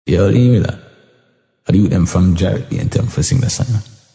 Yo, leave me that. I do them from Jarrett and tell them for sing the song.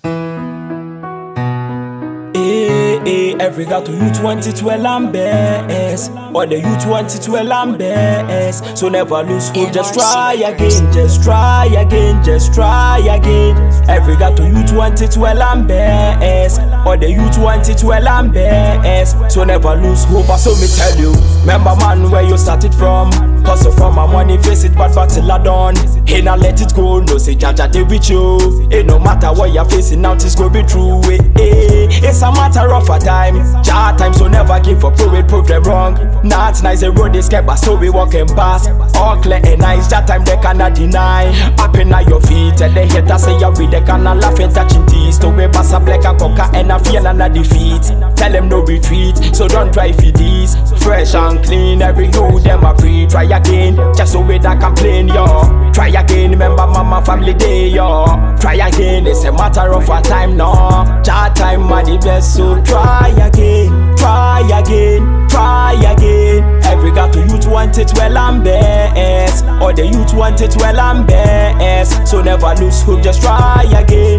Every got to you 2012 and best, or the you 2012 and best. So never lose hope, just try again, just try again, just try again. Every got to you 2012 and best, or the you 2012 and best. So never lose hope, so me tell you. Remember man where you started from. Hustle from my money, face it, but battle I done. Hey now let it go, no say Jaja they with you. Hey no matter what you're facing, now it's gonna be true. It's a matter of a time. Jar time, so never give up, prove them wrong. Not nice, the road is kept, but so we walking past. All clear and nice, that time they cannot deny. Up in your feet, and they haters say you read, they cannot laugh and touching teeth. So we pass a black and coca and I feel another defeat. Tell them no retreat, so don't try for these. Fresh and clean, every you them a pre. Try again, just so we don't complain, yo. Try again, remember mama family day, yo. Try again, it's a matter of a time, no. Jar time, man, the best, so try again, try again, try again. Every got to youth want it well and best, or the youth want it well and best. So never lose hope, just try again,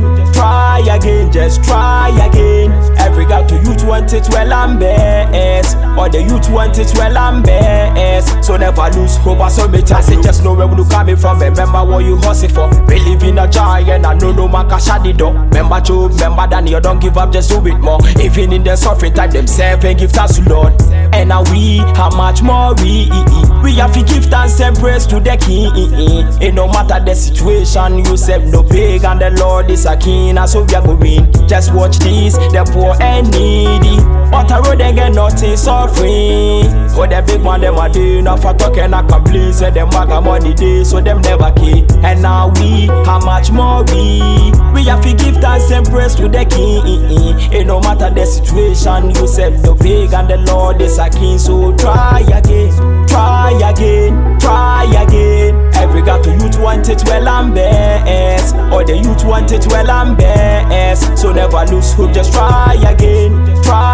just try again. Every got to youth want it well and best, or the youth want it well and best. So never lose hope, I saw me tell you. Just know where you coming from, remember what you hustle for. Believe in a giant, I know no man can shut the door. Remember Job, remember Daniel, don't give up, just do it more. Even in the suffering time, themselves and give thanks to Lord. And now we, how much more we have to give thanks and praise to the King. It no matter the situation, you said no big and the Lord is a king, and so we are going. Just watch this, the poor and needy. But a road they get nothing suffering. Oh, the big man them are doing enough for talking and complain. Say them maga money day, so them never care. And now we, how much more we have to give thanks and praise to the King. It no matter the situation, you said no big and the Lord is a king. So try again, try again, try again. Every got to youth want it well and best, or the youth want it well and best. So never lose hope, just try again,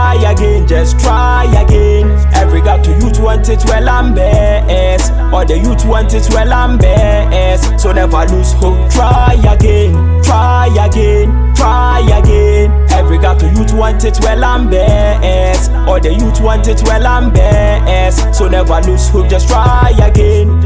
just try again. Every got to youth want it well and best, or the youth want it well and best. So never lose hope, try again, try again, try again. Every got to youth want it well and best, or the youth want it well and best. So never lose hope, just try again,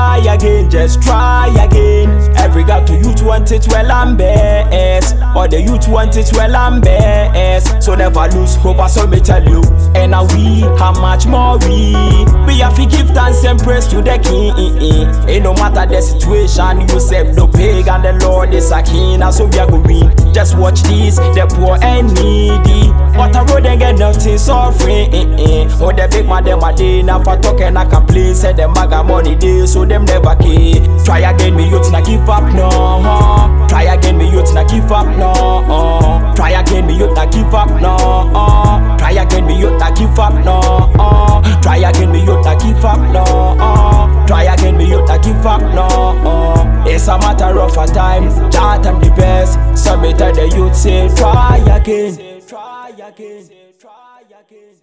just try again. Every got to youth want it well and best, or the youth want it well and best. So never lose hope, I saw me tell you. And now we, how much more we have to give thanks and praise to the King. It no matter the situation, you said no pig and the Lord is a king, and so we are going. Just watch this, the poor and needy. But a road they get nothing suffering. Oh, the big man them a day now for talking and complain. Say them maga money day, so them never care. Try again, me youth not give up no. Try again, me youth not give up no. Try again, me youth not give up no. Try again, me youth not give up no. Try again, me youth not give up no. Try again, me youth not give up no. It's a matter of a time. Jar time the best. So me tell the youth say try again, try again, try again.